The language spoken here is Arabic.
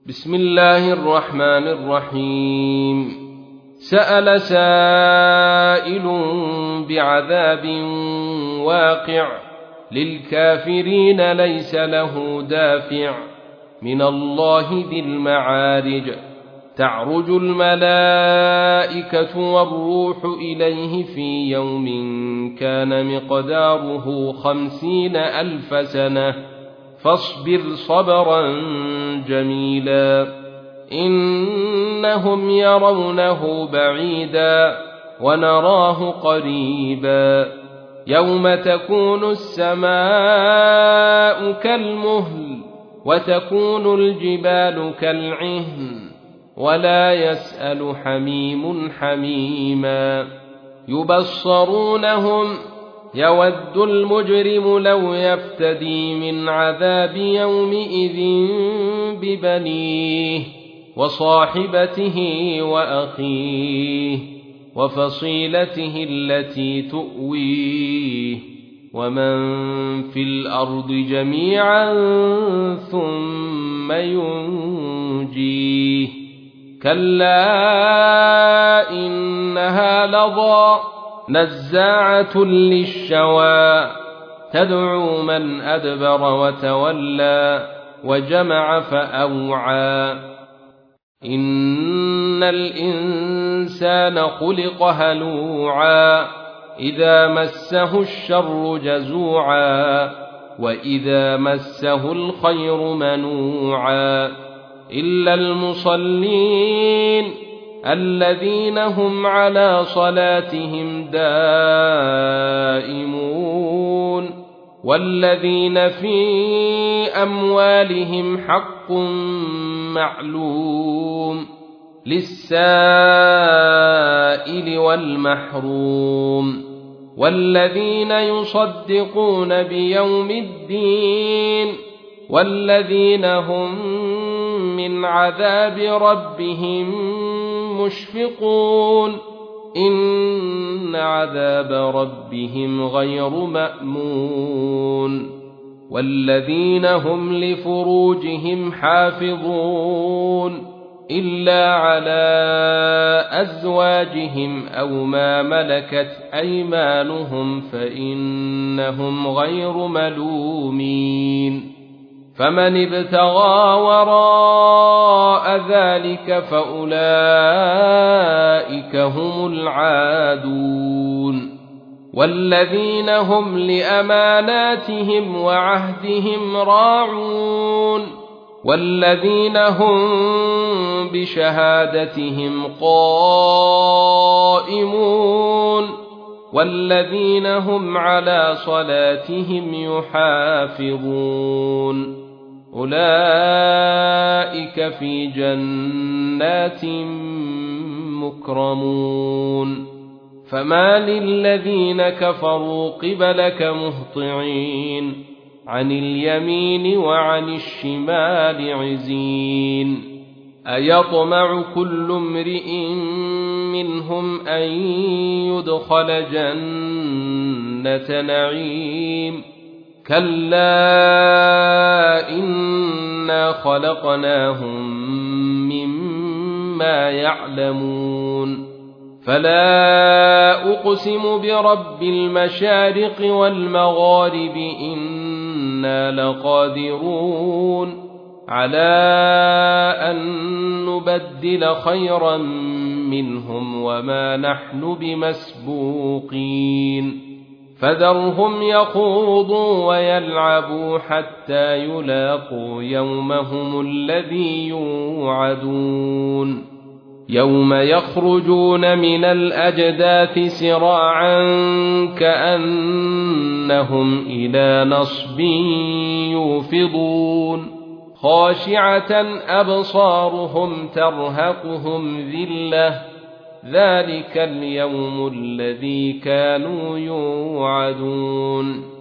بسم الله الرحمن الرحيم. سأل سائل بعذاب واقع للكافرين ليس له دافع من الله ذي المعارج. تعرج الملائكة والروح إليه في يوم كان مقداره 50,000 سنة فاصبر صبرا جميلا إنهم يرونه بعيدا ونراه قريبا يوم تكون السماء كالمهل وتكون الجبال كالعهن ولا يسأل حميم حميما يبصرونهم يود المجرم لو يفتدي من عذاب يومئذ ببنيه وصاحبته وأخيه وفصيلته التي تؤويه ومن في الأرض جميعا ثم ينجيه كلا إنها لظى نزاعة للشوى تدعو من أدبر وتولى وجمع فأوعى إن الإنسان خلق هلوعا إذا مسه الشر جزوعا وإذا مسه الخير منوعا إلا المصلين الذين هم على صلاتهم دائمون والذين في أموالهم حق معلوم للسائل والمحروم والذين يصدقون بيوم الدين والذين هم من عذاب ربهم مشفقون إن عذاب ربهم غير مأمون والذين هم لفروجهم حافظون إلا على أزواجهم أو ما ملكت أيمانهم فإنهم غير ملومين فمن ابتغى وراء ذلك فأولئك هم العادون والذين هم لأماناتهم وعهدهم راعون والذين هم بشهادتهم قائمون والذين هم على صلاتهم يحافظون أولئك في جنات مكرمون فما للذين كفروا قبلك مهطعين عن اليمين وعن الشمال عزين أيطمع كل امرئ منهم أن يدخل جنة نعيم كلا إنا خلقناهم مما يعلمون فلا أقسم برب المشارق والمغارب إنا لقادرون على أن نبدل خيرا منهم وما نحن بمسبوقين فذرهم يخوضوا ويلعبوا حتى يلاقوا يومهم الذي يوعدون يوم يخرجون من الأجداث سراعا كأنهم إلى نصب يوفضون خاشعة أبصارهم ترهقهم ذلة ذلك اليوم الذي كانوا يوعدون